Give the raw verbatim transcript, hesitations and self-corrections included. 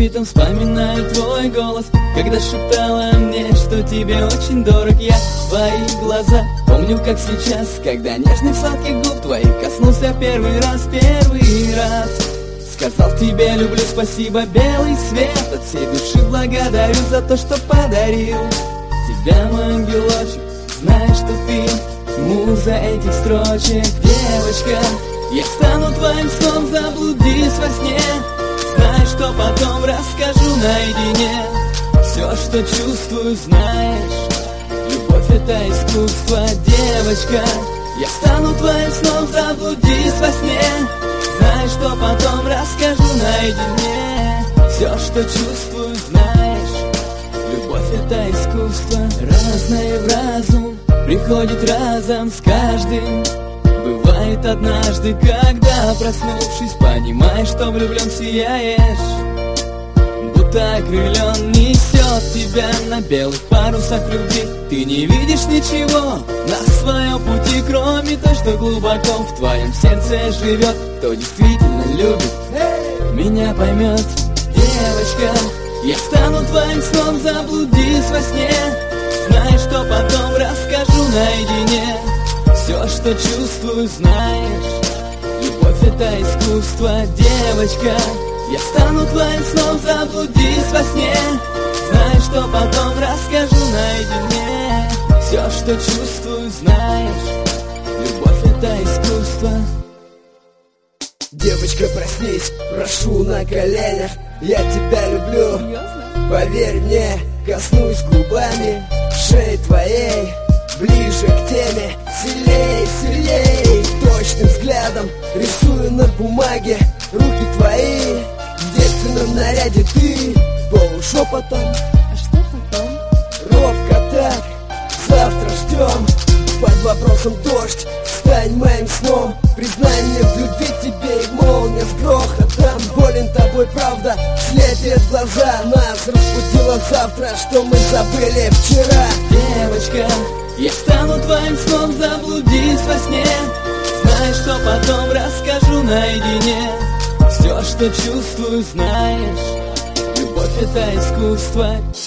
трепетом вспоминаю твой голос, когда шептала мне, что тебе очень дорог я. Твои глаза помню как сейчас, когда нежных сладких губ твоих коснулся первый раз, первый раз. Сказал тебе люблю, спасибо, белый свет, от всей души благодарю за то, что подарил. Тебя, мой ангелочек, знаешь, что ты муза этих строчек. Девочка, я стану твоим сном, заблудись во сне. Знаешь, что потом расскажу наедине. Все, что чувствую, знаешь, любовь — это искусство. Девочка, я стану твоим сном, заблудись во сне. Знаешь, что потом расскажу наедине. Все, что чувствую, знаешь, любовь — это искусство. Разное в разум приходит разом с каждым. Бывает однажды, когда, проснувшись, понимаешь, что влюблен сияешь. Будто окрылен несет тебя на белых парусах любви. Ты не видишь ничего на своем пути, кроме той, что глубоко в твоем сердце живет. Кто действительно любит, меня поймет. Девочка, я стану твоим сном, заблудись во сне. Знаешь, что потом расскажу наедине. Все, что чувствую, знаешь, любовь — это искусство. Девочка, я стану твоим сном, заблудись во сне. Знаешь, что потом расскажу наедине. Все, что чувствую, знаешь, любовь — это искусство. Девочка, проснись, прошу на коленях, я тебя люблю. Поверь мне, коснусь губами шеи твоей, ближе к теме, сильней, сильней. Точным взглядом рисую на бумаге руки твои. В девственном наряде ты полушепотом. А что потом? Робко так, завтра ждем. Под вопросом дождь, стань моим сном. Признание в любви тебе и молния с грохотом. Болен тобой, правда, слепит глаза. Нас разбудило завтра, что мы забыли вчера. Девочка, я стану твоим сном, заблудись во сне. Знаешь, что потом расскажу наедине. Все, что чувствую, знаешь, любовь — это искусство.